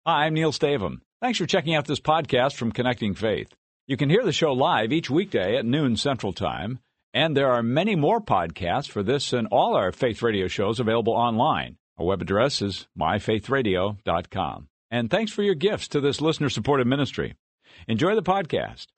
Hi, I'm Neil Stavum. Thanks for checking out this podcast from Connecting Faith. You can hear the show live each weekday at noon Central Time, and there are many more podcasts for this and all our Faith Radio shows available online. Our web address is myfaithradio.com. And thanks for your gifts to this listener-supported ministry. Enjoy the podcast.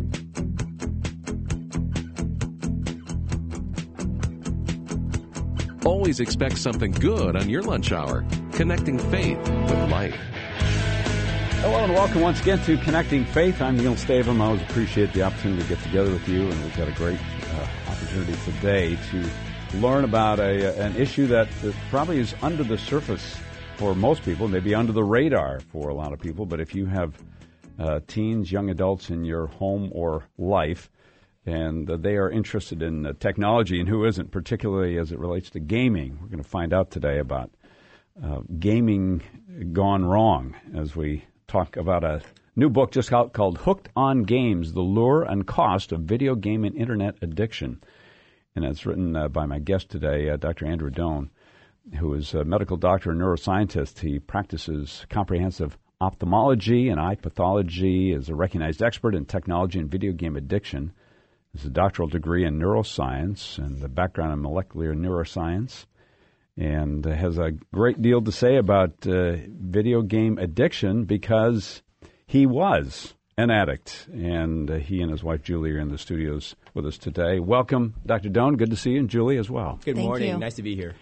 Always expect something good on your lunch hour. Connecting Faith with Life. Hello and welcome once again to Connecting Faith. I'm Neil Stavum. I always appreciate the opportunity to get together with you, and we've got a great opportunity today to learn about an issue that probably is under the surface for most people, maybe under the radar for a lot of people. But if you have teens, young adults in your home or life, and they are interested in technology, and who isn't, particularly as it relates to gaming, we're going to find out today about gaming gone wrong as we talk about a new book just out called Hooked on Games, The Lure and Cost of Video Game and Internet Addiction. And it's written by my guest today, Dr. Andrew Doan, who is a medical doctor and neuroscientist. He practices comprehensive ophthalmology and eye pathology, is a recognized expert in technology and video game addiction. He has a doctoral degree in neuroscience and a background in molecular neuroscience, and has a great deal to say about video game addiction because he was an addict. And he and his wife, Julie, are in the studios with us today. Welcome, Dr. Doan. Good to see you, and Julie as well. Good morning. Nice to be here.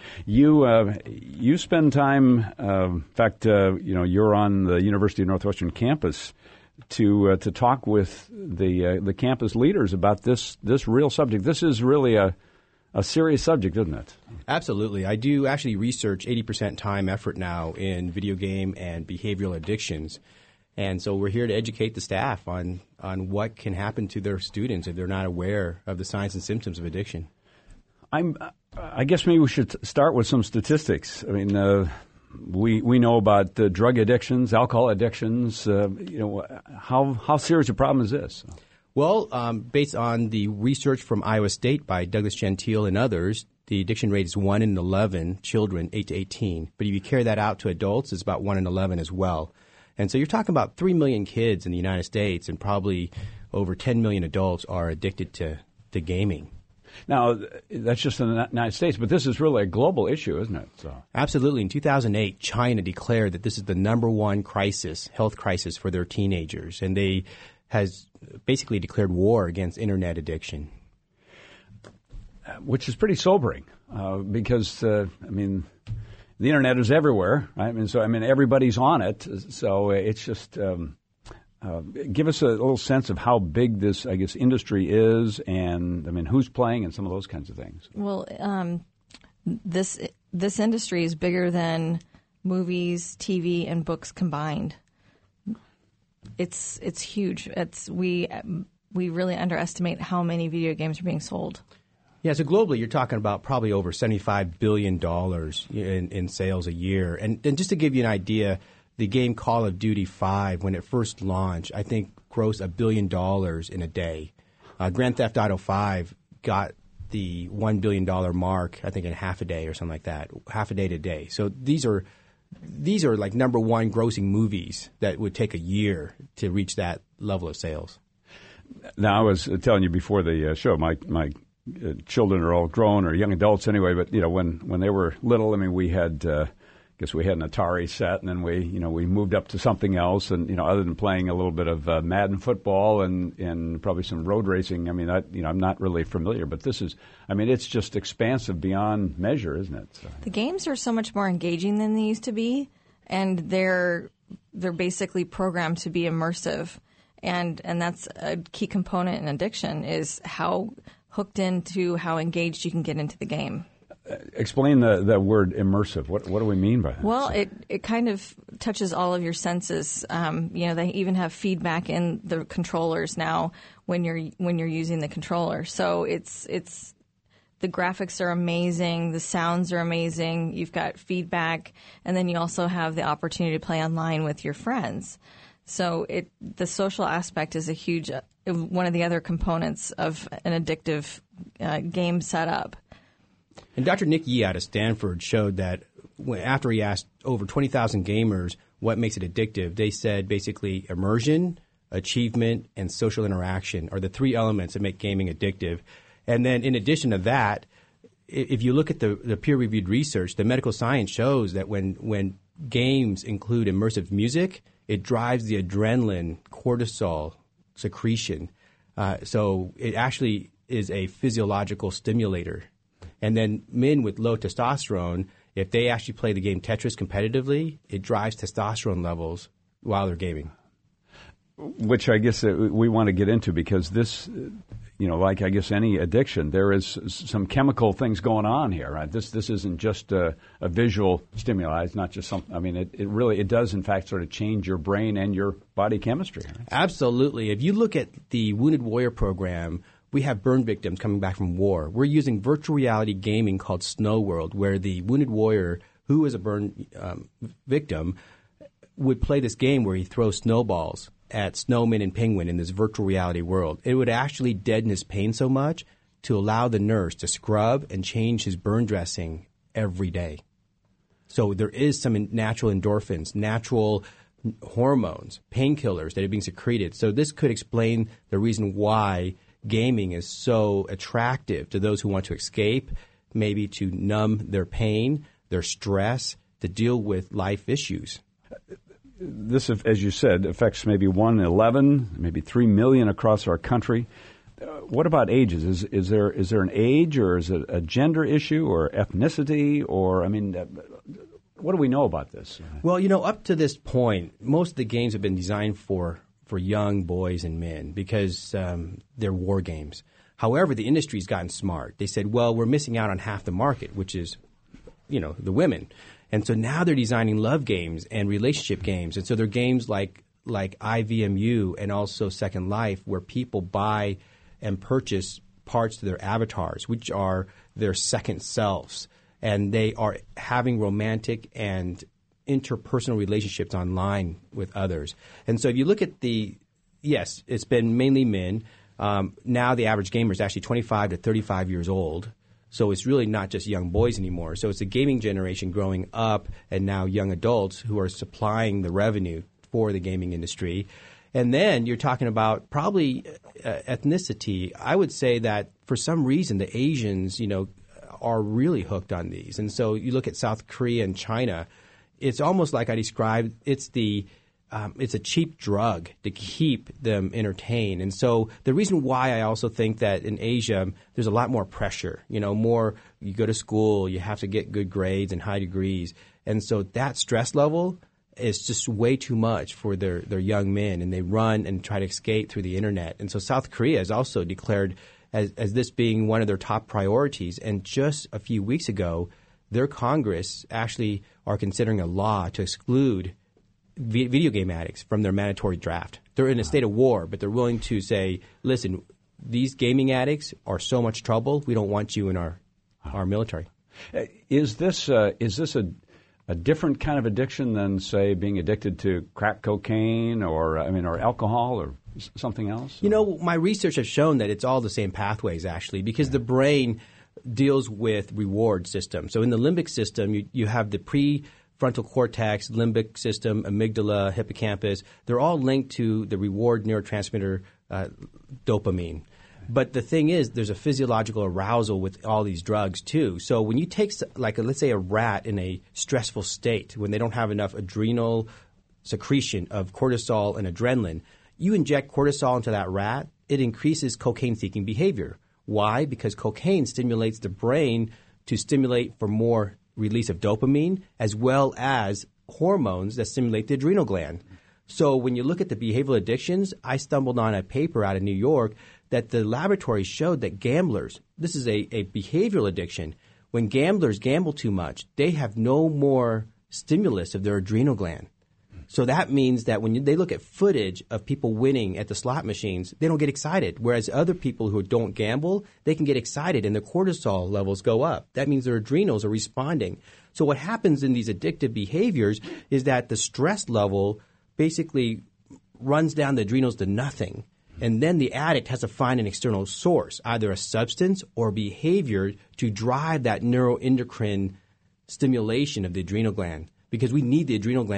You spend time, in fact, you're on the University of Northwestern campus to talk with the campus leaders about this real subject. This is really a serious subject, isn't it? Absolutely. I do actually research 80% time effort now in video game and behavioral addictions. And so we're here to educate the staff on what can happen to their students if they're not aware of the signs and symptoms of addiction. I guess maybe we should start with some statistics. I mean, we know about drug addictions, alcohol addictions. How serious a problem is this? Well, based on the research from Iowa State by Douglas Gentile and others, the addiction rate is 1 in 11 children, 8 to 18. But if you carry that out to adults, it's about 1 in 11 as well. And so you're talking about 3 million kids in the United States, and probably over 10 million adults are addicted to gaming. Now, that's just in the United States, but this is really a global issue, isn't it? So. Absolutely. In 2008, China declared that this is the number one health crisis for their teenagers, and they has basically declared war against Internet addiction. Which is pretty sobering because, the Internet is everywhere, right? Everybody's on it. So it's just give us a little sense of how big this, I guess, industry is, and who's playing and some of those kinds of things. Well, this industry is bigger than movies, TV, and books combined. It's huge. We really underestimate how many video games are being sold. Yeah, so globally, you're talking about probably over $75 billion in sales a year. And just to give you an idea, the game Call of Duty 5, when it first launched, I think grossed $1 billion in a day. Grand Theft Auto 5 got the $1 billion mark, I think, in half a day or something like that, half a day to day. So these are like number one grossing movies that would take a year to reach that level of sales. Now, I was telling you before the show, my children are all grown or young adults anyway. But when they were little, we had we had an Atari set, and then we moved up to something else. And other than playing a little bit of Madden football and probably some road racing, I'm not really familiar. But this is, it's just expansive beyond measure, isn't it? So. The games are so much more engaging than they used to be, and they're basically programmed to be immersive, and that's a key component in addiction is how hooked into how engaged you can get into the game. Explain the word immersive. What do we mean by that? Well, it kind of touches all of your senses. They even have feedback in the controllers now when you're using the controller. So it's the graphics are amazing, the sounds are amazing. You've got feedback, and then you also have the opportunity to play online with your friends. So the social aspect is a huge one of the other components of an addictive game setup. And Dr. Nick Yee out of Stanford showed that after he asked over 20,000 gamers what makes it addictive, they said basically immersion, achievement, and social interaction are the three elements that make gaming addictive. And then in addition to that, if you look at the peer-reviewed research, the medical science shows that when games include immersive music, it drives the adrenaline, cortisol secretion. So it actually is a physiological stimulator. And then men with low testosterone, if they actually play the game Tetris competitively, it drives testosterone levels while they're gaming. Which I guess we want to get into, because this, like I guess any addiction, there is some chemical things going on here, right? This isn't just a visual stimuli. It's not just something. I mean, it does in fact sort of change your brain and your body chemistry. Right? Absolutely. If you look at the Wounded Warrior program, we have burn victims coming back from war. We're using virtual reality gaming called Snow World, where the Wounded Warrior, who is a burn victim, would play this game where he throws snowballs at snowmen and penguin in this virtual reality world. It would actually deaden his pain so much to allow the nurse to scrub and change his burn dressing every day. So there is some natural endorphins, natural hormones, painkillers that are being secreted. So this could explain the reason why gaming is so attractive to those who want to escape, maybe to numb their pain, their stress, to deal with life issues. This, as you said, affects maybe 1 in 11, maybe 3 million across our country. What about ages? Is there an age, or is it a gender issue, or ethnicity, or what do we know about this? Well, up to this point, most of the games have been designed for young boys and men because they're war games. However, the industry's gotten smart. They said, well, we're missing out on half the market, which is, the women. And so now they're designing love games and relationship games. And so they're games like IVMU and also Second Life, where people buy and purchase parts to their avatars, which are their second selves. And they are having romantic and interpersonal relationships online with others. And so if you look at yes, it's been mainly men. Now the average gamer is actually 25 to 35 years old. So it's really not just young boys anymore. So it's a gaming generation growing up, and now young adults who are supplying the revenue for the gaming industry. And then you're talking about probably ethnicity. I would say that for some reason the Asians, are really hooked on these. And so you look at South Korea and China, it's almost like I described, it's a cheap drug to keep them entertained. And so the reason why I also think that in Asia, there's a lot more pressure, more you go to school, you have to get good grades and high degrees. And so that stress level is just way too much for their young men, and they run and try to escape through the internet. And so South Korea has also declared as this being one of their top priorities. And just a few weeks ago, their Congress actually are considering a law to exclude video game addicts from their mandatory draft. They're in a state of war, but they're willing to say, listen, these gaming addicts are so much trouble, we don't want you in our military. Is this a different kind of addiction than, say, being addicted to crack cocaine or alcohol or something else? My research has shown that it's all the same pathways, actually, because the brain deals with reward systems. So in the limbic system, you have the prefrontal cortex, limbic system, amygdala, hippocampus. They're all linked to the reward neurotransmitter dopamine. But the thing is, there's a physiological arousal with all these drugs, too. So when you take, let's say a rat in a stressful state, when they don't have enough adrenal secretion of cortisol and adrenaline, you inject cortisol into that rat, it increases cocaine-seeking behavior. Why? Because cocaine stimulates the brain to stimulate for more release of dopamine, as well as hormones that stimulate the adrenal gland. So when you look at the behavioral addictions, I stumbled on a paper out of New York that the laboratory showed that gamblers, this is a behavioral addiction, when gamblers gamble too much, they have no more stimulus of their adrenal gland. So that means that when they look at footage of people winning at the slot machines, they don't get excited. Whereas other people who don't gamble, they can get excited and their cortisol levels go up. That means their adrenals are responding. So what happens in these addictive behaviors is that the stress level basically runs down the adrenals to nothing. And then the addict has to find an external source, either a substance or behavior, to drive that neuroendocrine stimulation of the adrenal gland. Because we need the adrenal gland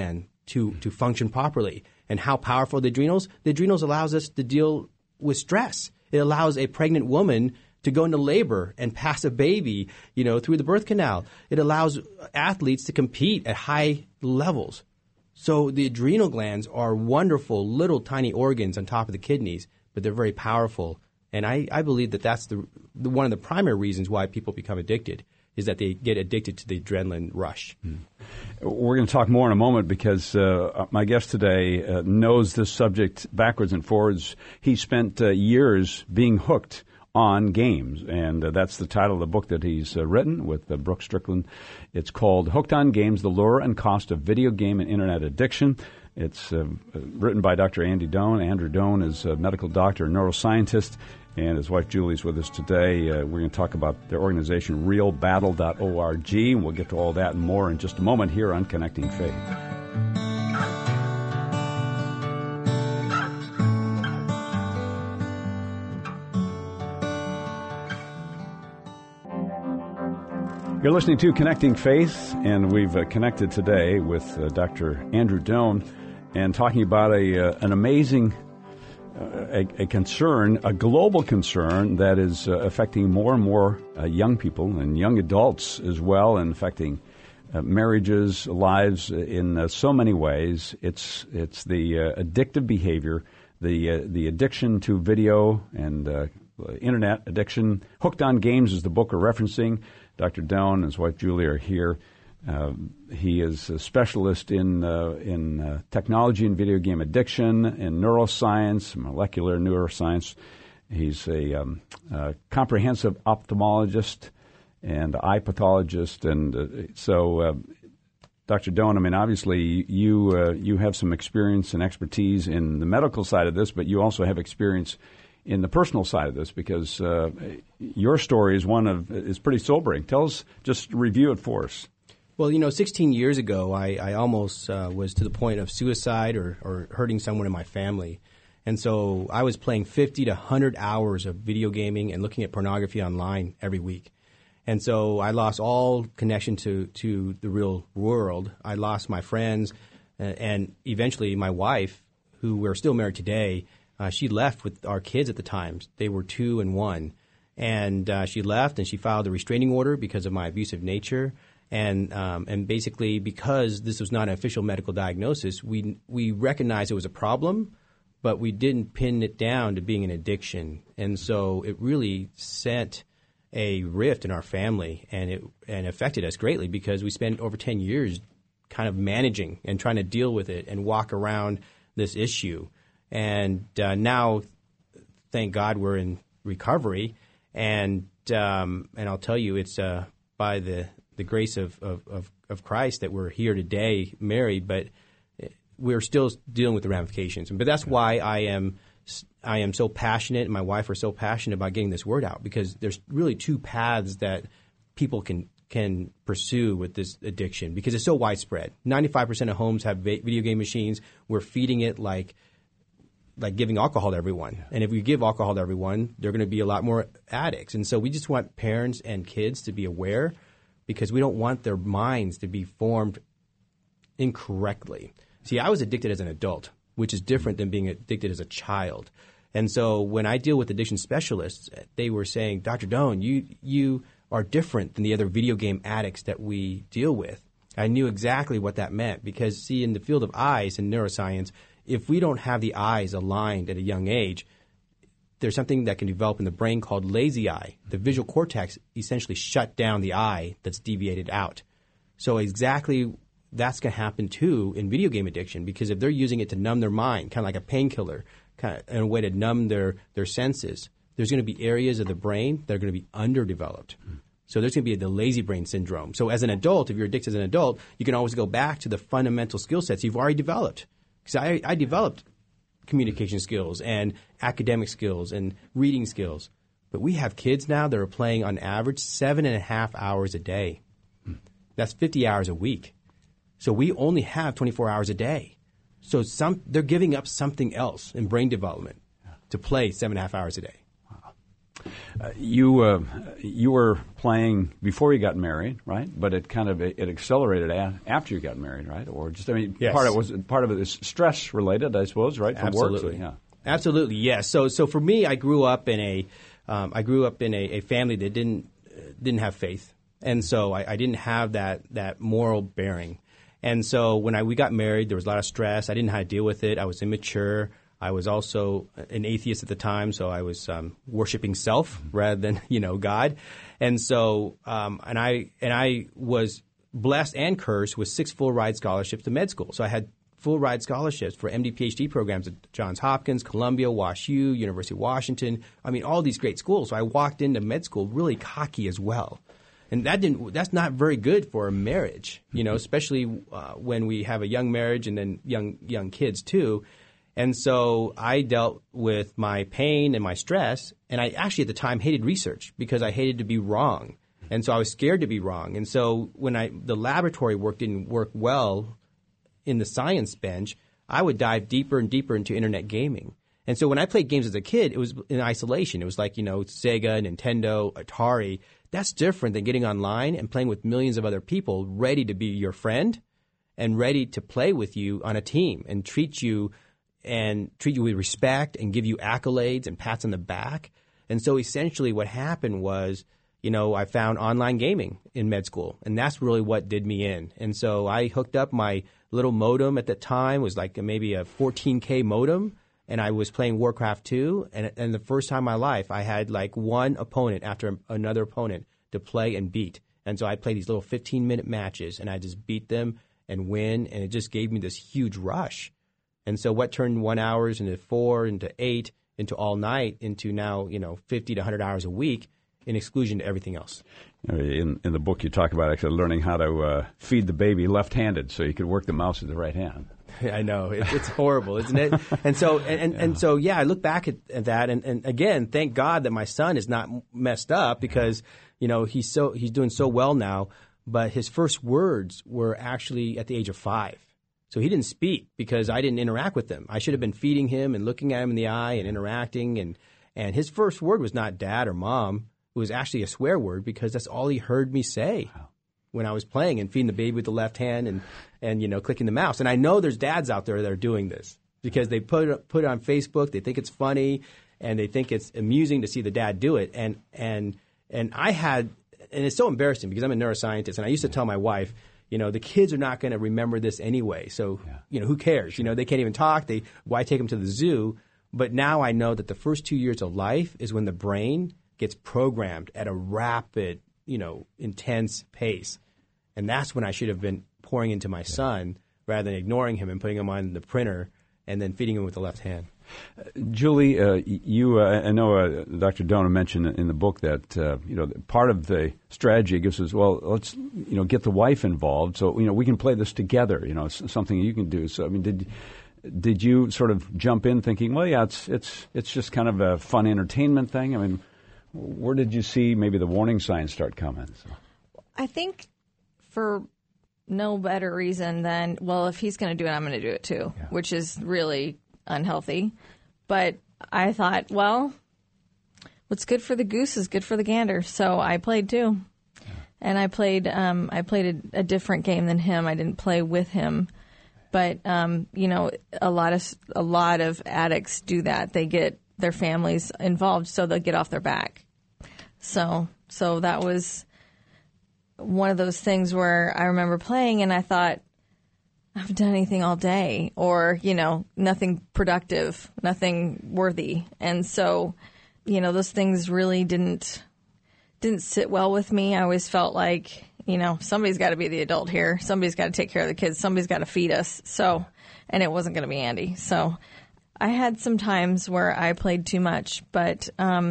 to function properly. And how powerful are the adrenals? The adrenals allows us to deal with stress. It allows a pregnant woman to go into labor and pass a baby, through the birth canal. It allows athletes to compete at high levels. So the adrenal glands are wonderful little tiny organs on top of the kidneys, but they're very powerful. And I believe that that's the one of the primary reasons why people become addicted, is that they get addicted to the adrenaline rush. We're going to talk more in a moment because my guest today knows this subject backwards and forwards. He spent years being hooked on games, and that's the title of the book that he's written with Brooke Strickland. It's called Hooked on Games, The Lure and Cost of Video Game and Internet Addiction. It's written by Dr. Andy Doan. Andrew Doan is a medical doctor and neuroscientist, and his wife Julie is with us today. We're going to talk about their organization, realbattle.org, and we'll get to all that and more in just a moment here on Connecting Faith. You're listening to Connecting Faith, and we've connected today with Dr. Andrew Doan and talking about an amazing a concern, a global concern that is affecting more and more young people and young adults as well, and affecting marriages, lives in so many ways. It's the addictive behavior, the addiction to video and internet addiction. Hooked on Games is the book we're referencing. Dr. Doan and his wife Julie are here. He is a specialist in technology and video game addiction, in neuroscience, molecular neuroscience. He's a comprehensive ophthalmologist and eye pathologist, and so Dr. Doan, I mean, obviously you have some experience and expertise in the medical side of this, but you also have experience in the personal side of this, because your story is pretty sobering. Tell us, just review it for us. Well, 16 years ago, I almost was to the point of suicide or hurting someone in my family. And so I was playing 50 to 100 hours of video gaming and looking at pornography online every week. And so I lost all connection to the real world. I lost my friends and eventually my wife, who we're still married today. She left with our kids at the time. They were 2 and 1. And she left and she filed a restraining order because of my abusive nature. And basically, because this was not an official medical diagnosis, we recognized it was a problem, but we didn't pin it down to being an addiction. And so it really sent a rift in our family, and it affected us greatly because we spent over 10 years kind of managing and trying to deal with it and walk around this issue. And now, thank God, we're in recovery. And I'll tell you, it's by the grace of Christ that we're here today, married, but we're still dealing with the ramifications. But that's why I am so passionate, and my wife are so passionate about getting this word out, because there's really 2 paths that people can pursue with this addiction, because it's so widespread. 95% of homes have video game machines. We're feeding it like giving alcohol to everyone. And if we give alcohol to everyone, there are going to be a lot more addicts. And so we just want parents and kids to be aware, because we don't want their minds to be formed incorrectly. See, I was addicted as an adult, which is different than being addicted as a child. And so when I deal with addiction specialists, they were saying, Dr. Doan, you are different than the other video game addicts that we deal with. I knew exactly what that meant, because, see, in the field of eyes and neuroscience, if we don't have the eyes aligned at a young age, there's something that can develop in the brain called lazy eye. The visual cortex essentially shut down the eye that's deviated out. So exactly that's going to happen too in video game addiction, because if they're using it to numb their mind, kind of like a painkiller, kind of in a way to numb their senses, there's going to be areas of the brain that are going to be underdeveloped. So there's going to be the lazy brain syndrome. So as an adult, if you're addicted as an adult, you can always go back to the fundamental skill sets you've already developed. Because I developed communication skills and academic skills and reading skills. But we have kids now that are playing on average 7.5 hours a day. That's 50 hours a week. So we only have 24 hours a day. So they're giving up something else in brain development to play 7.5 hours a day. You were playing before you got married, right? But it accelerated after you got married, right? Or just Yes. part of it is stress related, I suppose, right? From Absolutely. work. So, yeah. Absolutely, yes. So for me, I grew up in a family that didn't have faith, and so I didn't have that moral bearing. And so when we got married, there was a lot of stress. I didn't know how to deal with it. I was immature. I was also an atheist at the time, so I was worshiping self rather than God. And so and I was blessed and cursed with 6 full ride scholarships to med school. So I had full ride scholarships for MD PhD programs at Johns Hopkins, Columbia, WashU, University of Washington. I mean, all these great schools. So I walked into med school really cocky as well. And that's not very good for a marriage, especially when we have a young marriage and then young kids too. And so I dealt with my pain and my stress, and I actually at the time hated research because I hated to be wrong. And so I was scared to be wrong. And so when the laboratory work didn't work well in the science bench, I would dive deeper and deeper into internet gaming. And so when I played games as a kid, it was in isolation. It was like, Sega, Nintendo, Atari. That's different than getting online and playing with millions of other people ready to be your friend and ready to play with you on a team and treat you with respect and give you accolades and pats on the back. And so essentially what happened was, I found online gaming in med school, and that's really what did me in. And so I hooked up my little modem at the time, was like maybe a 14K modem, and I was playing Warcraft 2. And the first time in my life, I had like one opponent after another opponent to play and beat. And so I played these little 15-minute matches, and I just beat them and win, and it just gave me this huge rush. And so what turned 1 hour into 4, into 8, into all night, into now, 50 to 100 hours a week in exclusion to everything else. In the book, you talk about actually learning how to feed the baby left-handed so you could work the mouse with the right hand. I know. It's horrible, isn't it? And so, I look back at that, and again, thank God that my son is not messed up because, he's doing so well now, but his first words were actually at the age of 5. So he didn't speak because I didn't interact with him. I should have been feeding him and looking at him in the eye and interacting. And his first word was not dad or mom. It was actually a swear word because that's all he heard me say when I was playing and feeding the baby with the left hand and clicking the mouse. And I know there's dads out there that are doing this because they put it on Facebook. They think it's funny and they think it's amusing to see the dad do it. And it's so embarrassing because I'm a neuroscientist and I used to tell my wife, the kids are not going to remember this anyway. So, who cares? They can't even talk. Why take them to the zoo? But now I know that the first 2 years of life is when the brain gets programmed at a rapid, intense pace. And that's when I should have been pouring into my son rather than ignoring him and putting him on the printer and then feeding him with the left hand. Julie, I know Dr. Dona mentioned in the book that part of the strategy gives us, well, let's get the wife involved so we can play this together. It's something you can do. So I mean, did you sort of jump in thinking, well, yeah, it's just kind of a fun entertainment thing? I mean, where did you see maybe the warning signs start coming? So. I think for no better reason than, well, if he's going to do it, I'm going to do it too, which is really unhealthy. But I thought, well, what's good for the goose is good for the gander. So I played too. And I played a different game than him. I didn't play with him. But, a lot of addicts do that. They get their families involved so they'll get off their back. So that was one of those things where I remember playing and I thought, I haven't done anything all day or, nothing productive, nothing worthy. And so, those things really didn't sit well with me. I always felt like, somebody's got to be the adult here. Somebody's got to take care of the kids. Somebody's got to feed us. So, and it wasn't going to be Andy. So I had some times where I played too much, but,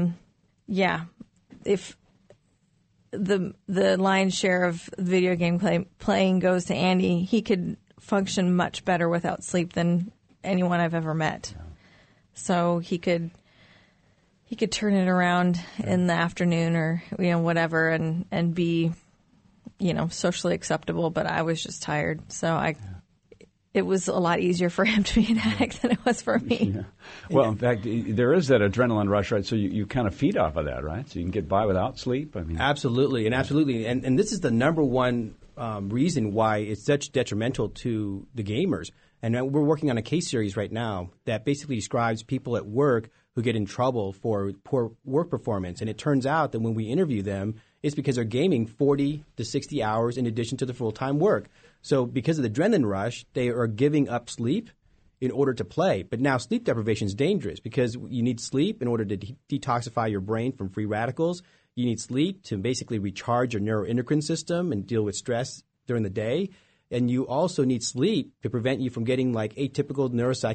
if the lion's share of video game playing goes to Andy, he could function much better without sleep than anyone I've ever met. So he could turn it around in the afternoon or whatever and be socially acceptable, but I was just tired. So it was a lot easier for him to be an addict than it was for me. Yeah. Well, in fact, there is that adrenaline rush, right? So you kind of feed off of that, right? So you can get by without sleep. I mean, absolutely. And this is the number one reason why it's such detrimental to the gamers. And we're working on a case series right now that basically describes people at work who get in trouble for poor work performance. And it turns out that when we interview them, it's because they're gaming 40 to 60 hours in addition to the full-time work. So because of the adrenaline rush, they are giving up sleep in order to play. But now sleep deprivation is dangerous because you need sleep in order to detoxify your brain from free radicals. You need sleep to basically recharge your neuroendocrine system and deal with stress during the day. And you also need sleep to prevent you from getting like atypical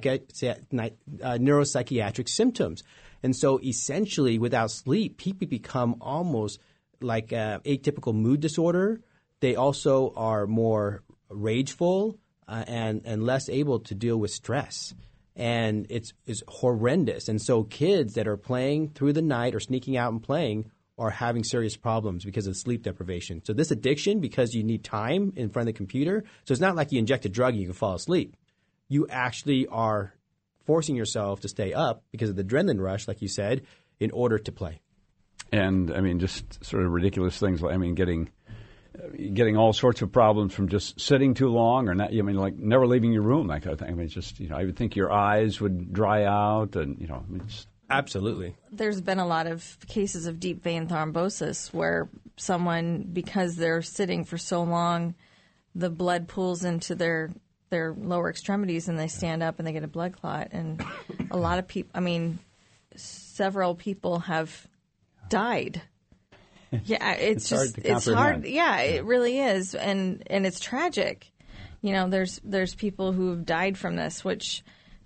neuropsychiatric symptoms. And so essentially without sleep, people become almost like atypical mood disorder. They also are more rageful and less able to deal with stress. And it's horrendous. And so kids that are playing through the night or sneaking out and playing are having serious problems because of sleep deprivation. So this addiction, because you need time in front of the computer, so it's not like you inject a drug and you can fall asleep. You actually are forcing yourself to stay up because of the adrenaline rush, like you said, in order to play. And, I mean, just sort of ridiculous things. I mean, getting all sorts of problems from just sitting too long or not, I mean, like never leaving your room, that kind of thing. I mean, it's just, I would think your eyes would dry out and, I mean, just... Absolutely. There's been a lot of cases of deep vein thrombosis where someone, because they're sitting for so long, the blood pools into their lower extremities and they stand up and they get a blood clot. And a lot of people, I mean, several people have died. Yeah, it's hard. Yeah, it really is. And it's tragic. There's people who've died from this, which,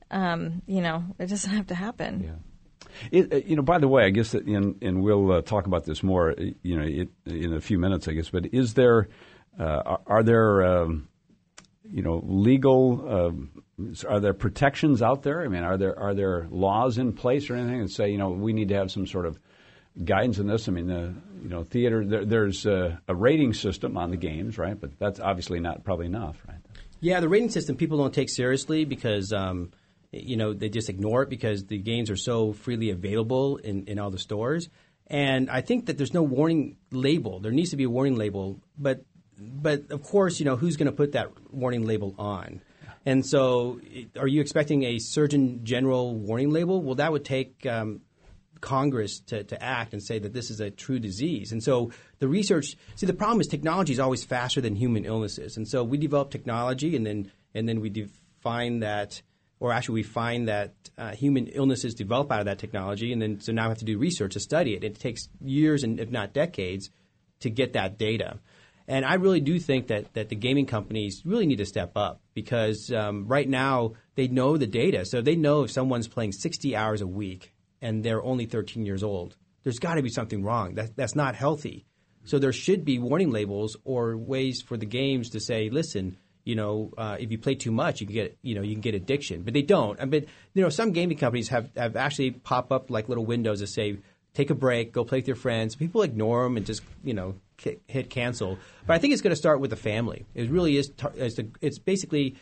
it doesn't have to happen. Yeah. By the way, I guess that and we'll talk about this more, in a few minutes, I guess. But is there, are there, legal, are there protections out there? I mean, are there laws in place or anything that say, we need to have some sort of guidance in this? I mean, theater, there's a rating system on the games, right? But that's obviously not probably enough, right? Yeah, the rating system people don't take seriously because. They just ignore it because the games are so freely available in all the stores. And I think that there's no warning label. There needs to be a warning label. But of course, who's going to put that warning label on? And so are you expecting a Surgeon General warning label? Well, that would take Congress to act and say that this is a true disease. And so the research – see, the problem is technology is always faster than human illnesses. And so we develop technology and then we define that – or actually we find that human illnesses develop out of that technology, and then so now we have to do research to study it. It takes years and if not decades to get that data. And I really do think that the gaming companies really need to step up because right now they know the data. So they know if someone's playing 60 hours a week and they're only 13 years old, there's got to be something wrong. That's not healthy. So there should be warning labels or ways for the games to say, listen, if you play too much, you can get addiction. But they don't. But some gaming companies have actually pop up like little windows that say, take a break, go play with your friends. People ignore them and just hit cancel. But I think it's going to start with the family. It really is. It's basically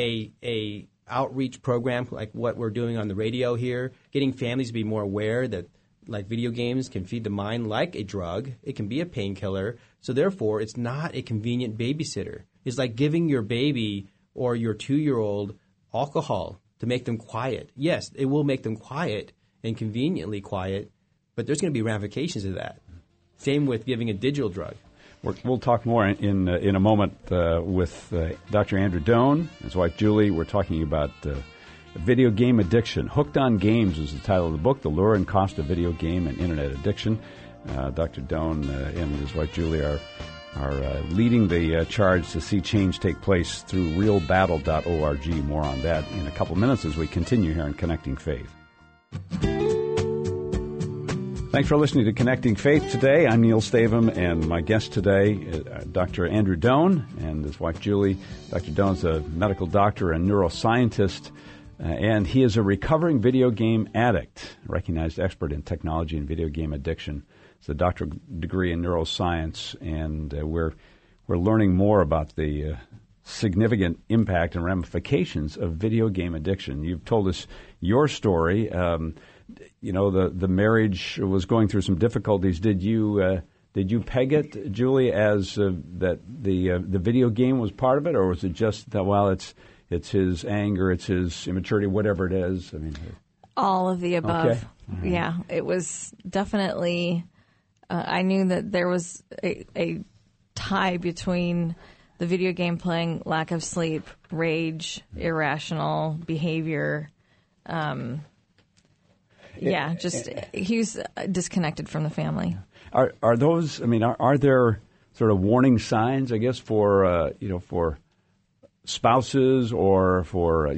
a outreach program like what we're doing on the radio here, getting families to be more aware that like video games can feed the mind like a drug. It can be a painkiller. So therefore, it's not a convenient babysitter. It's like giving your baby or your 2-year-old alcohol to make them quiet. Yes, it will make them quiet and conveniently quiet, but there's going to be ramifications of that. Same with giving a digital drug. We'll talk more in a moment with Dr. Andrew Doan, his wife Julie. We're talking about video game addiction. Hooked on Games is the title of the book, The Lure and Cost of Video Game and Internet Addiction. Dr. Doan and his wife Julie are leading the charge to see change take place through realbattle.org. More on that in a couple minutes as we continue here in Connecting Faith. Thanks for listening to Connecting Faith today. I'm Neil Stavum, and my guest today, Dr. Andrew Doan, and his wife Julie. Dr. Doan's a medical doctor and neuroscientist, and he is a recovering video game addict, recognized expert in technology and video game addiction. It's a doctoral degree in neuroscience, and we're learning more about the significant impact and ramifications of video game addiction. You've told us your story. The marriage was going through some difficulties. Did you peg it, Julie, as that the video game was part of it, or was it just that, well, it's his anger, it's his immaturity, whatever it is? I mean, all of the above. Okay. Mm-hmm. Yeah, it was definitely. I knew that there was a tie between the video game playing, lack of sleep, rage, irrational behavior. He's disconnected from the family. Are those? I mean, are there sort of warning signs, I guess, for for spouses or for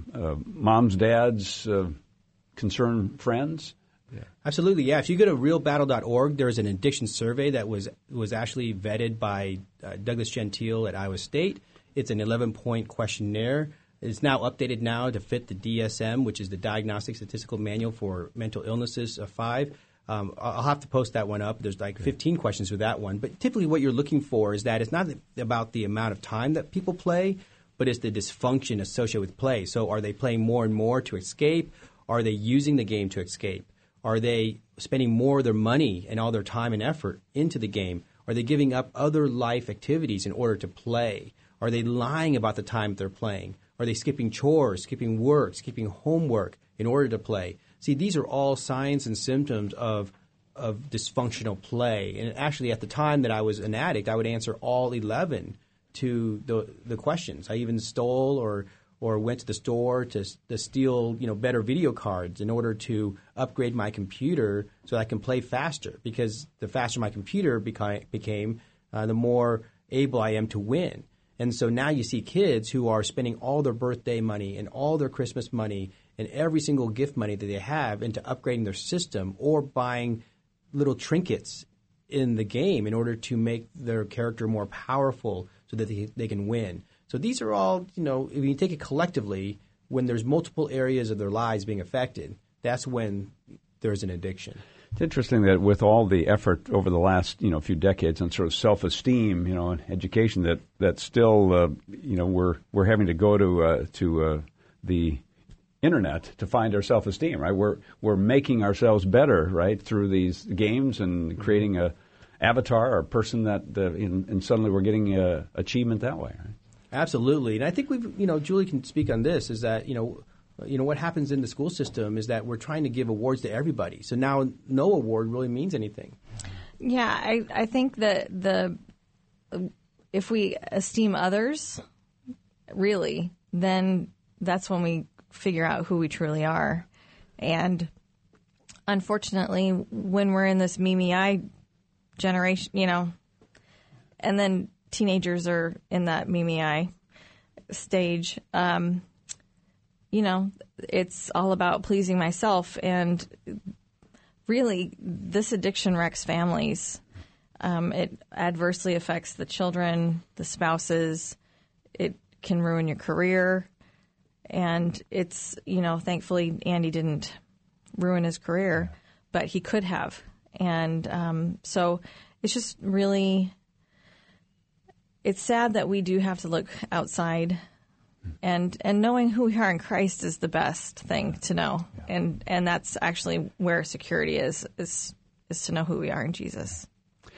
moms, dads, concerned friends? Yeah. Absolutely, yeah. If you go to realbattle.org, there's an addiction survey that was actually vetted by Douglas Gentile at Iowa State. It's an 11-point questionnaire. It's now updated now to fit the DSM, which is the Diagnostic Statistical Manual for Mental Illnesses 5. I'll have to post that one up. There's like 15 questions for that one. But typically what you're looking for is that it's not about the amount of time that people play, but it's the dysfunction associated with play. So are they playing more and more to escape? Are they using the game to escape? Are they spending more of their money and all their time and effort into the game? Are they giving up other life activities in order to play? Are they lying about the time they're playing? Are they skipping chores, skipping work, skipping homework in order to play? See, these are all signs and symptoms of dysfunctional play. And actually, at the time that I was an addict, I would answer all 11 to the questions. I even stole or went to the store to steal better video cards in order to upgrade my computer so that I can play faster. Because the faster my computer became, the more able I am to win. And so now you see kids who are spending all their birthday money and all their Christmas money and every single gift money that they have into upgrading their system or buying little trinkets in the game in order to make their character more powerful so that they can win. So these are all, if you take it collectively, when there's multiple areas of their lives being affected, that's when there's an addiction. It's interesting that with all the effort over the last few decades on sort of self-esteem, and education, that still we're having to go to the internet to find our self-esteem, right? We're making ourselves better, right, through these games and creating a avatar or a person that and suddenly we're getting achievement that way, right? Absolutely, and I think Julie can speak on this. Is that what happens in the school system is that we're trying to give awards to everybody. So now no award really means anything. Yeah, I think that if we esteem others, really, then that's when we figure out who we truly are. And unfortunately, when we're in this me generation, and then teenagers are in that me stage, it's all about pleasing myself. And really, this addiction wrecks families. It adversely affects the children, the spouses. It can ruin your career. And it's, thankfully, Andy didn't ruin his career, but he could have. And so it's just really, it's sad that we do have to look outside. And knowing who we are in Christ is the best thing to know. Yeah. And that's actually where security is to know who we are in Jesus.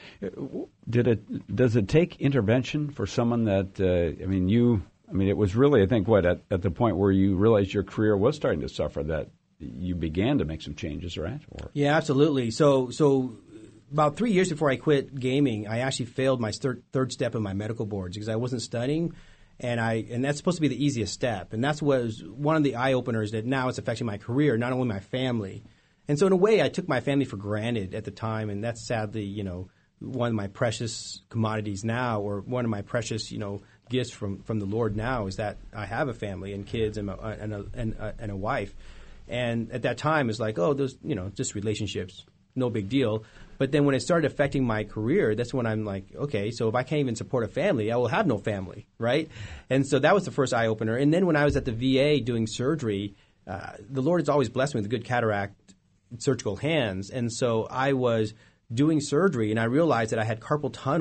Does it take intervention for someone that, it was really, I think, at the point where you realized your career was starting to suffer, that you began to make some changes, right? Yeah, absolutely. So about 3 years before I quit gaming, I actually failed my third step in my medical boards because I wasn't studying. And that's supposed to be the easiest step. And that was one of the eye-openers that now it's affecting my career, not only my family. And so in a way, I took my family for granted at the time, and that's sadly, one of my precious commodities now, or one of my precious, gifts from the Lord now, is that I have a family and kids and a wife. And at that time, it's like, oh, those, just relationships, no big deal. But then when it started affecting my career, that's when I'm like, okay, so if I can't even support a family, I will have no family, right? And so that was the first eye-opener. And then when I was at the VA doing surgery, the Lord has always blessed me with good cataract surgical hands. And so I was doing surgery, and I realized that I had carpal tunnel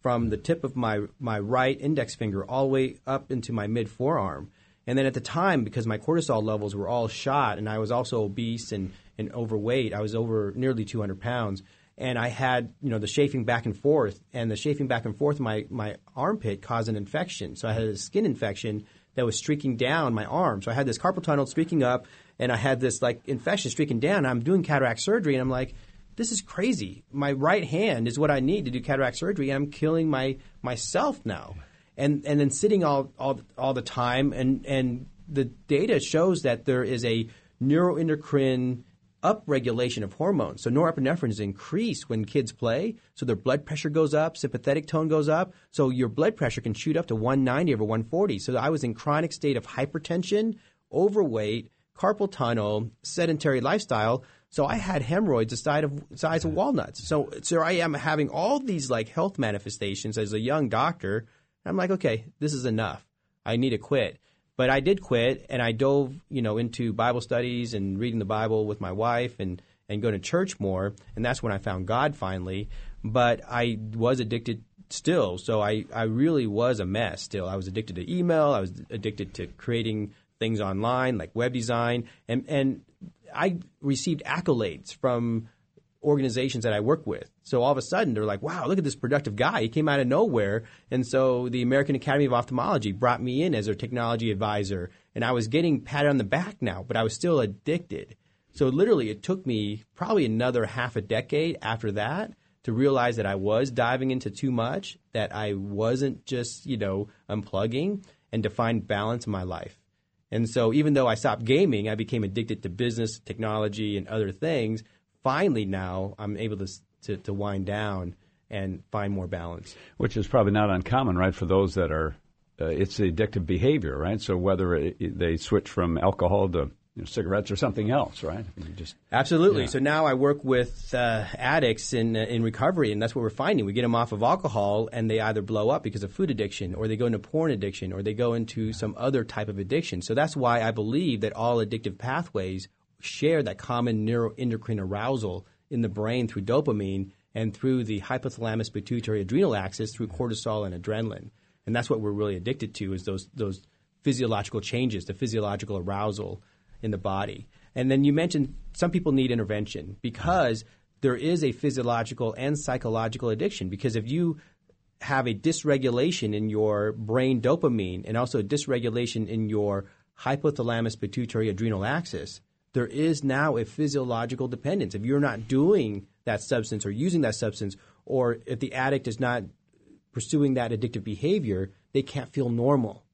from the tip of my right index finger all the way up into my mid-forearm. And then at the time, because my cortisol levels were all shot, and I was also obese and overweight, I was over nearly 200 pounds, and I had, the chafing back and forth, and the chafing back and forth in my armpit caused an infection. So I had a skin infection that was streaking down my arm. So I had this carpal tunnel streaking up, and I had this infection streaking down. I'm doing cataract surgery, and I'm like, this is crazy. My right hand is what I need to do cataract surgery, and I'm killing myself now. And then sitting all the time, and the data shows that there is a neuroendocrine upregulation of hormones. So norepinephrine is increased when kids play, so their blood pressure goes up, sympathetic tone goes up, so your blood pressure can shoot up to 190 over 140. So I was in chronic state of hypertension, overweight, carpal tunnel, sedentary lifestyle. So I had hemorrhoids the size of walnuts. So I am having all these health manifestations as a young doctor. I'm like, okay, this is enough. I need to quit. But I did quit, and I dove, into Bible studies and reading the Bible with my wife and going to church more, and that's when I found God finally. But I was addicted still, so I really was a mess still. I was addicted to email. I was addicted to creating things online like web design, and I received accolades from organizations that I work with. So all of a sudden, they're like, wow, look at this productive guy. He came out of nowhere. And so the American Academy of Ophthalmology brought me in as their technology advisor. And I was getting patted on the back now, but I was still addicted. So literally, it took me probably another half a decade after that to realize that I was diving into too much, that I wasn't just, unplugging, and to find balance in my life. And so even though I stopped gaming, I became addicted to business, technology, and other things. Finally, now I'm able to wind down and find more balance. Which is probably not uncommon, right, for those that are it's the addictive behavior, right? So whether they switch from alcohol to cigarettes or something else, right? Absolutely. Yeah. So now I work with addicts in recovery, and that's what we're finding. We get them off of alcohol, and they either blow up because of food addiction, or they go into porn addiction, or they go into some other type of addiction. So that's why I believe that all addictive pathways share that common neuroendocrine arousal in the brain through dopamine and through the hypothalamus pituitary adrenal axis through cortisol and adrenaline. And that's what we're really addicted to, is those physiological changes, the physiological arousal in the body. And then you mentioned some people need intervention because there is a physiological and psychological addiction. Because if you have a dysregulation in your brain dopamine and also a dysregulation in your hypothalamus pituitary adrenal axis, there is now a physiological dependence. If you're not doing that substance or using that substance, or if the addict is not pursuing that addictive behavior, they can't feel normal.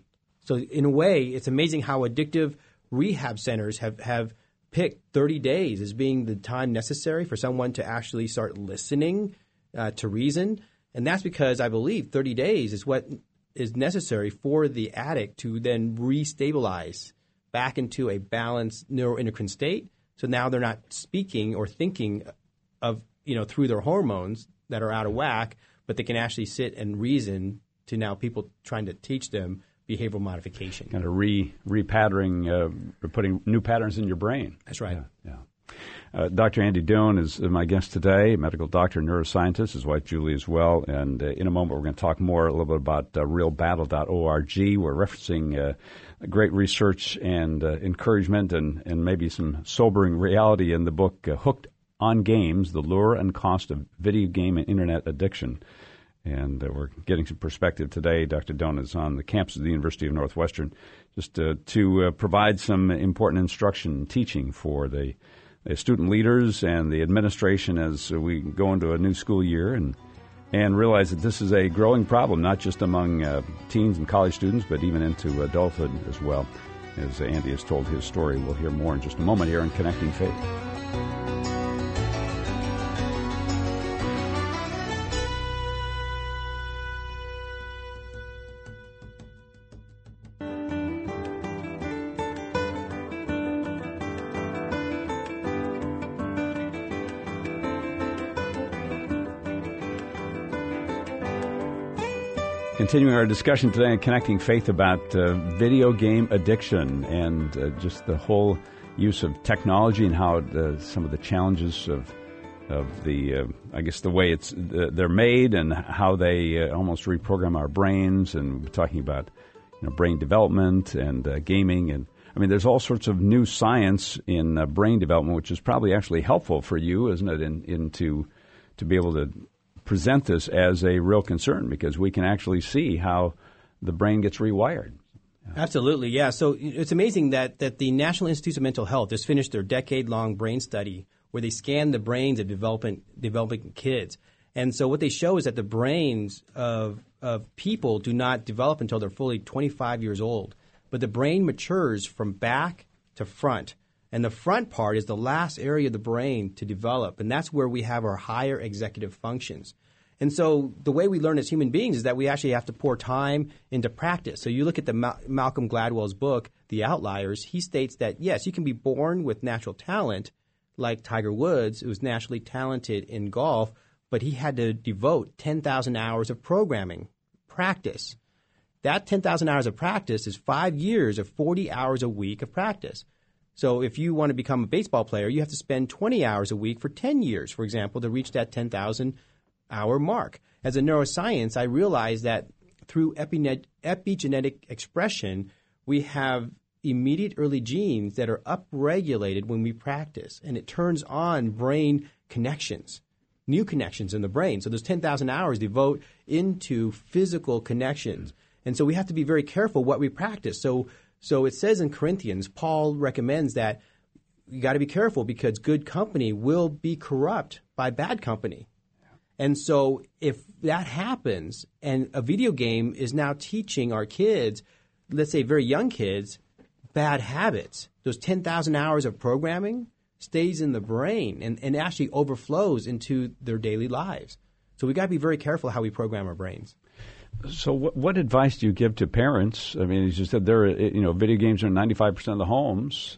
So in a way, it's amazing how addictive rehab centers have picked 30 days as being the time necessary for someone to actually start listening to reason. And that's because I believe 30 days is what is necessary for the addict to then restabilize back into a balanced neuroendocrine state. So now they're not speaking or thinking of, through their hormones that are out of whack, but they can actually sit and reason to now people trying to teach them behavioral modification. Kind of repatterning, putting new patterns in your brain. That's right. Yeah. Dr. Andy Doan is my guest today, medical doctor, neuroscientist, his wife Julie as well. And in a moment, we're going to talk more a little bit about realbattle.org. We're referencing great research and encouragement and maybe some sobering reality in the book Hooked on Games, The Lure and Cost of Video Game and Internet Addiction. And we're getting some perspective today. Dr. Doan is on the campus of the University of Northwestern just to provide some important instruction and teaching for the student leaders and the administration as we go into a new school year and realize that this is a growing problem, not just among teens and college students, but even into adulthood as well. As Andy has told his story, we'll hear more in just a moment here on Connecting Faith. Continuing our discussion today on Connecting Faith about video game addiction and just the whole use of technology and how some of the challenges of the I guess the way they're made and how they almost reprogram our brains, and we're talking about brain development and gaming, and I mean there's all sorts of new science in brain development, which is probably actually helpful for you, isn't it, to be able to present this as a real concern, because we can actually see how the brain gets rewired. Absolutely, yeah. So it's amazing that the National Institutes of Mental Health just finished their decade-long brain study where they scan the brains of developing kids. And so what they show is that the brains of people do not develop until they're fully 25 years old. But the brain matures from back to front. And the front part is the last area of the brain to develop. And that's where we have our higher executive functions. And so the way we learn as human beings is that we actually have to pour time into practice. So you look at the Malcolm Gladwell's book, The Outliers, he states that, yes, you can be born with natural talent, like Tiger Woods, who was naturally talented in golf, but he had to devote 10,000 hours of programming, practice. That 10,000 hours of practice is 5 years of 40 hours a week of practice. So if you want to become a baseball player, you have to spend 20 hours a week for 10 years, for example, to reach that 10,000-hour mark. As a neuroscience, I realized that through epigenetic expression, we have immediate early genes that are upregulated when we practice, and it turns on brain connections, new connections in the brain. So those 10,000 hours devote into physical connections. And so we have to be very careful what we practice. So it says in Corinthians, Paul recommends that you got to be careful because good company will be corrupt by bad company. And so if that happens and a video game is now teaching our kids, let's say very young kids, bad habits, those 10,000 hours of programming stays in the brain and actually overflows into their daily lives. So we got to be very careful how we program our brains. So what advice do you give to parents? I mean, as you said, video games are in 95% of the homes.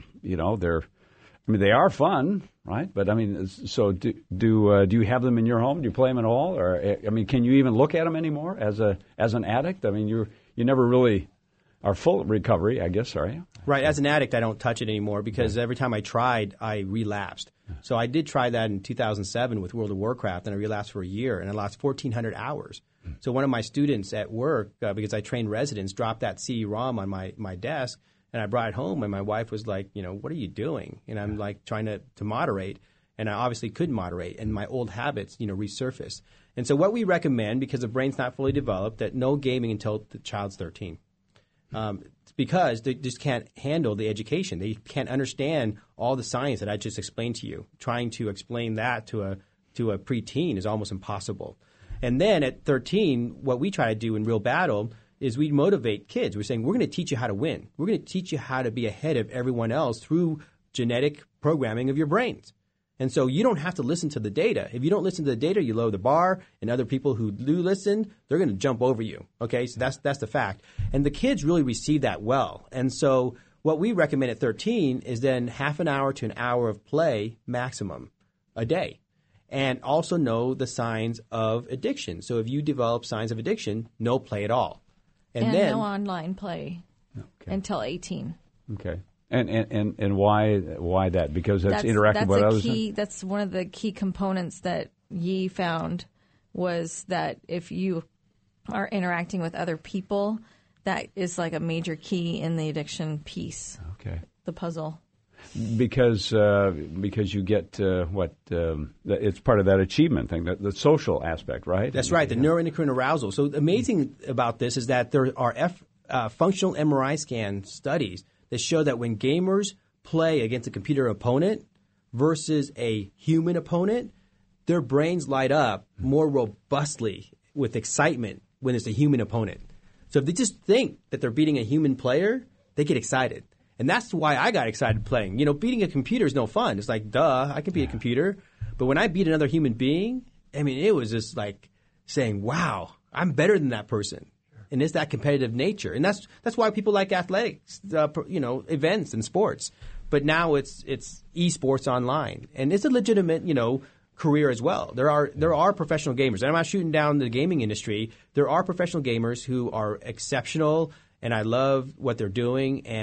They are fun, right? But I mean, so do you have them in your home? Do you play them at all? Or I mean, can you even look at them anymore as an addict? I mean, you never really are full recovery, I guess, are you? Right. As an addict, I don't touch it anymore because every time I tried, I relapsed. So I did try that in 2007 with World of Warcraft, and I relapsed for a year, and I lost 1,400 hours. So one of my students at work, because I trained residents, dropped that CD-ROM on my desk, and I brought it home, and my wife was like, what are you doing? And I'm like trying to moderate, and I obviously couldn't moderate, and my old habits, resurfaced. And so what we recommend, because the brain's not fully developed, that no gaming until the child's 13. Because they just can't handle the education. They can't understand all the science that I just explained to you. Trying to explain that to a preteen is almost impossible. And then at 13, what we try to do in Real Battle is we motivate kids. We're saying, we're going to teach you how to win. We're going to teach you how to be ahead of everyone else through genetic programming of your brains. And so you don't have to listen to the data. If you don't listen to the data, you lower the bar, and other people who do listen, they're going to jump over you. Okay, so that's the fact. And the kids really receive that well. And so what we recommend at 13 is then half an hour to an hour of play maximum a day. And also know the signs of addiction. So if you develop signs of addiction, no play at all. And then no online play until 18. Okay. And why that? Because that's interactive with others? That's one of the key components that Yi found, was that if you are interacting with other people, that is like a major key in the addiction piece. Okay. The puzzle. Because you get it's part of that achievement thing, the social aspect, right? That's right, the neuroendocrine arousal. So amazing about this is that there are functional MRI scan studies that show that when gamers play against a computer opponent versus a human opponent, their brains light up more robustly with excitement when it's a human opponent. So if they just think that they're beating a human player, they get excited. And that's why I got excited playing. Beating a computer is no fun. It's like, duh, I can beat a computer. But when I beat another human being, I mean, it was just like saying, wow, I'm better than that person. And it's that competitive nature. And that's why people like athletics, events and sports. But now it's esports online. And it's a legitimate, career as well. There are professional gamers. And I'm not shooting down the gaming industry. There are professional gamers who are exceptional, and I love what they're doing. And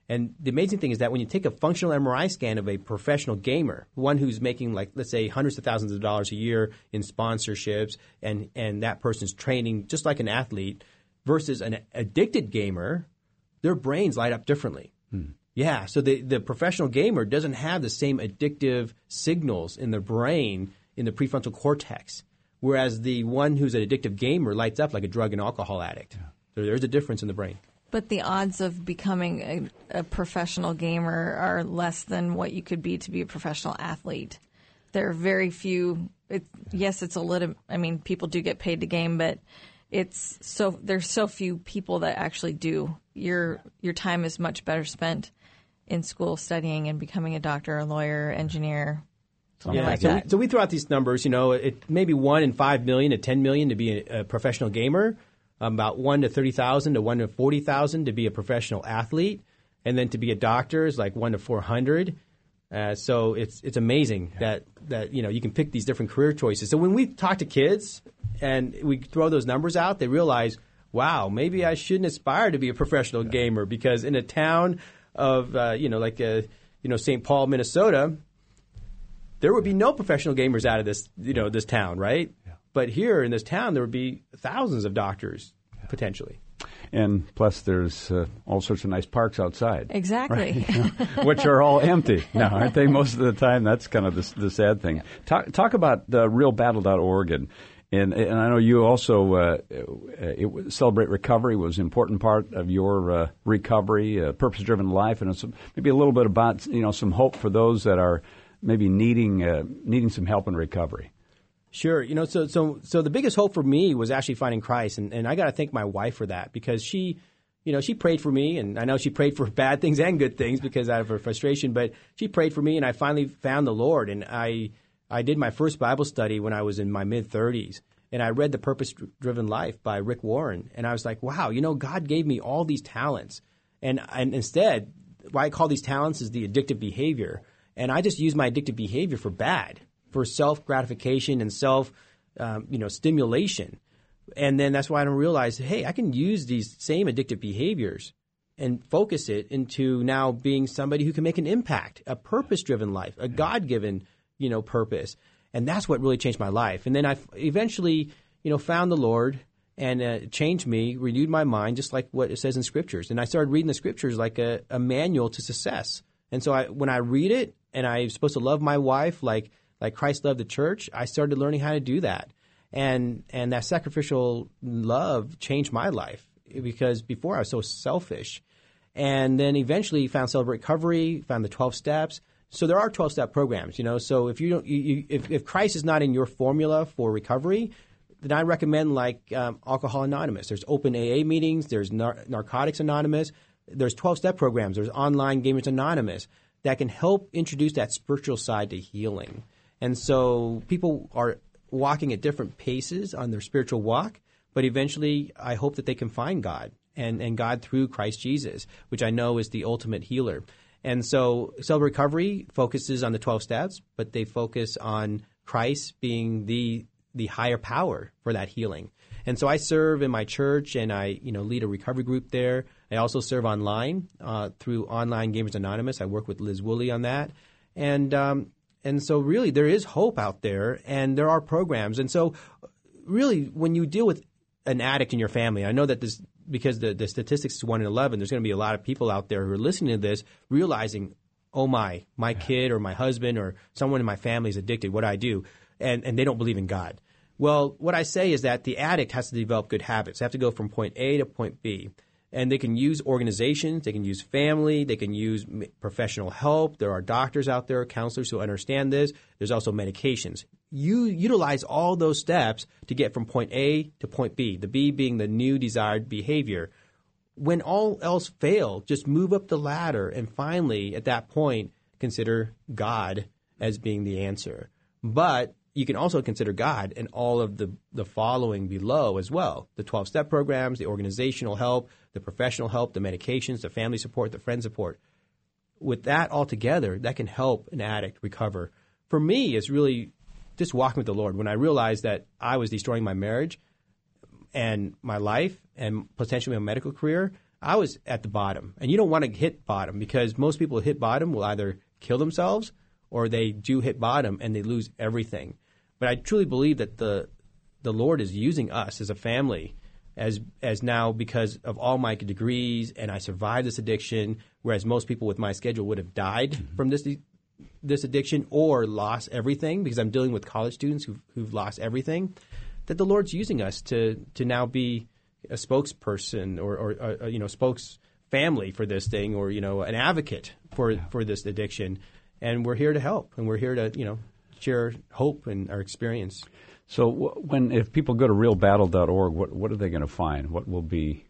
And the amazing thing is that when you take a functional MRI scan of a professional gamer, one who's making, like, let's say, hundreds of thousands of dollars a year in sponsorships, and that person's training just like an athlete, versus an addicted gamer, their brains light up differently. Yeah, so the professional gamer doesn't have the same addictive signals in their brain, in the prefrontal cortex, whereas the one who's an addictive gamer lights up like a drug and alcohol addict. So there's a difference in the brain. But the odds of becoming a professional gamer are less than what you could be to be a professional athlete. There are very few. Yes, it's a little. I mean, people do get paid to game, but there's so few people that actually do. Your time is much better spent in school studying and becoming a doctor, a lawyer, engineer, something like that. So we throw out these numbers. It maybe 1 in 5 million to 10 million to be a professional gamer. About 1 to 30,000 to 1 to 40,000 to be a professional athlete, and then to be a doctor is like 1 to 400. So it's amazing that you can pick these different career choices. So when we talk to kids and we throw those numbers out, they realize, wow, maybe I shouldn't aspire to be a professional gamer, because in a town of St. Paul, Minnesota, there would be no professional gamers out of this town, right? Yeah. But here in this town, there would be thousands of doctors, potentially. And plus, there's all sorts of nice parks outside. Exactly. Right? Which are all empty now, aren't they? Most of the time, that's kind of the sad thing. Talk about realbattle.org. And I know you also Celebrate Recovery was an important part of your recovery, purpose-driven life, and it's maybe a little bit about some hope for those that are maybe needing some help in recovery. Sure. So the biggest hope for me was actually finding Christ, and I got to thank my wife for that, because she prayed for me, and I know she prayed for bad things and good things because out of her frustration, but she prayed for me, and I finally found the Lord, and I did my first Bible study when I was in my mid-30s, and I read The Purpose-Driven Life by Rick Warren, and I was like, wow, God gave me all these talents, and instead, what I call these talents is the addictive behavior, and I just use my addictive behavior for bad, for self-gratification and stimulation. And then that's why I don't realize, hey, I can use these same addictive behaviors and focus it into now being somebody who can make an impact, a purpose-driven life, a God-given, purpose. And that's what really changed my life. And then I eventually, found the Lord, and it changed me, renewed my mind, just like what it says in Scriptures. And I started reading the Scriptures like a manual to success. And so when I read it, and I'm supposed to love my wife like Christ loved the church, I started learning how to do that. And that sacrificial love changed my life, because before I was so selfish. And then eventually found Celebrate Recovery, found the 12 Steps. So there are 12-step programs, So if if Christ is not in your formula for recovery, then I recommend Alcohol Anonymous. There's open AA meetings. There's Narcotics Anonymous. There's 12-step programs. There's Online Gamers Anonymous that can help introduce that spiritual side to healing. And so people are walking at different paces on their spiritual walk, but eventually I hope that they can find God and God through Christ Jesus, which I know is the ultimate healer. And so Celebrate Recovery focuses on the 12 steps, but they focus on Christ being the higher power for that healing. And so I serve in my church, and I lead a recovery group there. I also serve online through Online Gamers Anonymous. I work with Liz Woolley on that. And so really there is hope out there, and there are programs. And so really when you deal with an addict in your family, I know that this, because the statistics is 1 in 11, there's going to be a lot of people out there who are listening to this realizing, oh my kid or my husband or someone in my family is addicted. What do I do? And they don't believe in God. Well, what I say is that the addict has to develop good habits. They have to go from point A to point B. And they can use organizations, they can use family, they can use professional help. There are doctors out there, counselors who understand this. There's also medications. You utilize all those steps to get from point A to point B, the B being the new desired behavior. When all else fails, just move up the ladder and finally, at that point, consider God as being the answer. But you can also consider God and all of the following below as well. The 12-step programs, the organizational help, the professional help, the medications, the family support, the friend support. With that all together, that can help an addict recover. For me, it's really just walking with the Lord. When I realized that I was destroying my marriage and my life and potentially my medical career, I was at the bottom. And you don't want to hit bottom because most people who hit bottom will either kill themselves or they do hit bottom and they lose everything. But I truly believe that the Lord is using us as a family as now because of all my degrees and I survived this addiction, whereas most people with my schedule would have died from this addiction or lost everything because I'm dealing with college students who've lost everything, that the Lord's using us to now be a spokesperson or spokes family for this thing or, an advocate for this addiction. And we're here to help and we're here to, share hope and our experience. So if people go to realbattle.org, what are they going to find? What will be,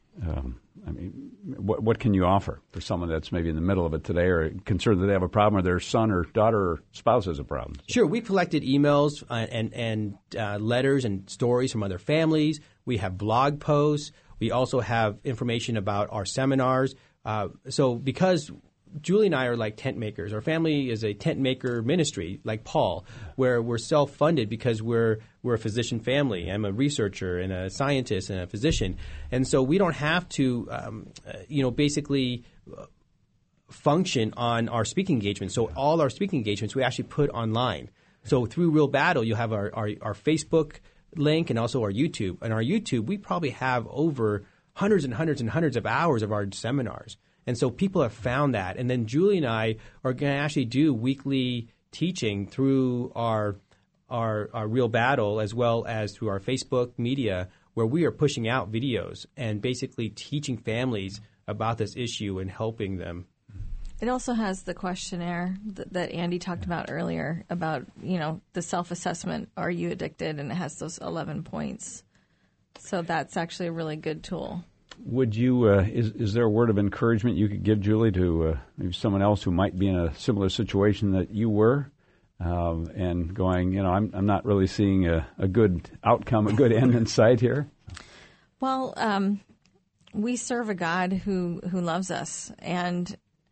what can you offer for someone that's maybe in the middle of it today or concerned that they have a problem or their son or daughter or spouse has a problem? Sure. We collected emails and letters and stories from other families. We have blog posts. We also have information about our seminars. So because Julie and I are like tent makers. Our family is a tent maker ministry, like Paul, where we're self-funded because we're a physician family. I'm a researcher and a scientist and a physician, and so we don't have to, basically function on our speaking engagements. So all our speaking engagements we actually put online. So through Real Battle, you'll have our Facebook link and also our YouTube. And our YouTube, we probably have over hundreds and hundreds and hundreds of hours of our seminars. And so people have found that. And then Julie and I are going to actually do weekly teaching through our Real Battle as well as through our Facebook media where we are pushing out videos and basically teaching families about this issue and helping them. It also has the questionnaire that Andy talked about earlier about, the self-assessment, are you addicted? And it has those 11 points. So that's actually a really good tool. Would you? Is there a word of encouragement you could give, Julie, to maybe someone else who might be in a similar situation that you were, and going, I'm not really seeing a good outcome, a good end in sight here? Well, we serve a God who loves us, and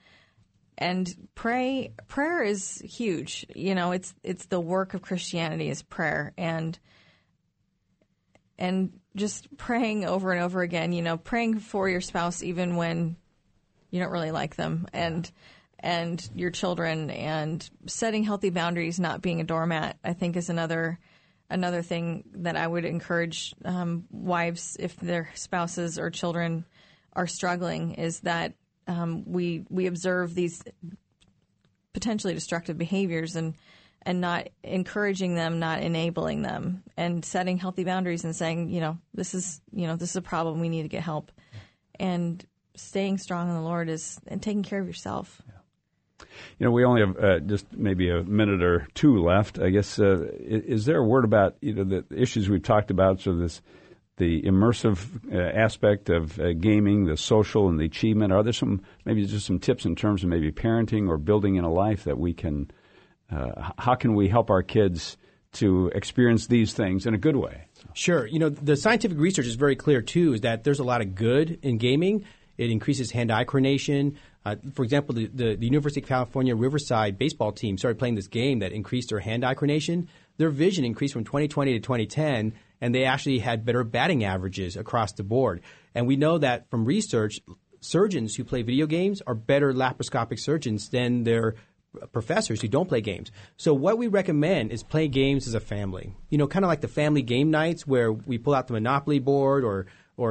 prayer is huge. It's the work of Christianity is prayer, and just praying over and over again, praying for your spouse even when you don't really like them and your children, and setting healthy boundaries, not being a doormat, I think is another thing that I would encourage wives, if their spouses or children are struggling, is that we observe these potentially destructive behaviors and not encouraging them, not enabling them, and setting healthy boundaries and saying, this is a problem. We need to get help, and staying strong in the Lord and taking care of yourself. Yeah. We only have just maybe a minute or two left. I guess is there a word about the issues we've talked about? So the immersive aspect of gaming, the social, and the achievement. Are there some tips in terms of maybe parenting or building in a life that we can? How can we help our kids to experience these things in a good way? Sure. The scientific research is very clear, too, is that there's a lot of good in gaming. It increases hand-eye coordination. For example, the University of California Riverside baseball team started playing this game that increased their hand-eye coordination. Their vision increased from 2020 to 2010, and they actually had better batting averages across the board. And we know that from research, surgeons who play video games are better laparoscopic surgeons than their professors who don't play games. So what we recommend is play games as a family. Kind of like the family game nights where we pull out the Monopoly board or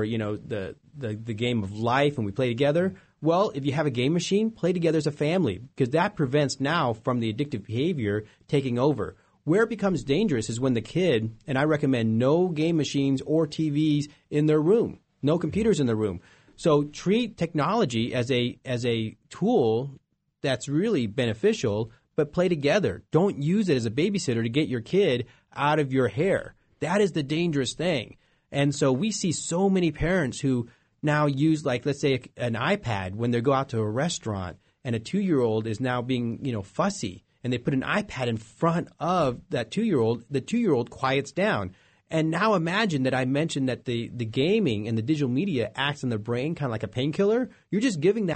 the game of life and we play together. Well, if you have a game machine, play together as a family because that prevents now from the addictive behavior taking over. Where it becomes dangerous is when the kid, and I recommend no game machines or TVs in their room, no computers in their room. So treat technology as a tool that's really beneficial, but play together. Don't use it as a babysitter to get your kid out of your hair. That is the dangerous thing. And so we see so many parents who now use, like, let's say an iPad when they go out to a restaurant and a 2-year-old is now being, fussy, and they put an iPad in front of that 2-year-old. The 2-year-old quiets down. And now imagine that I mentioned that the gaming and the digital media acts on the brain kind of like a painkiller. You're just giving that